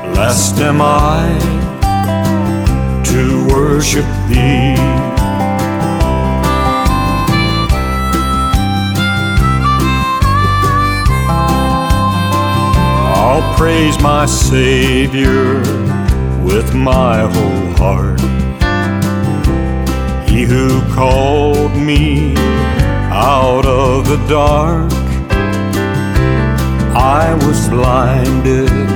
blessed am I to worship thee. I'll praise my Savior with my whole heart. He who called me out of the dark. I was blinded,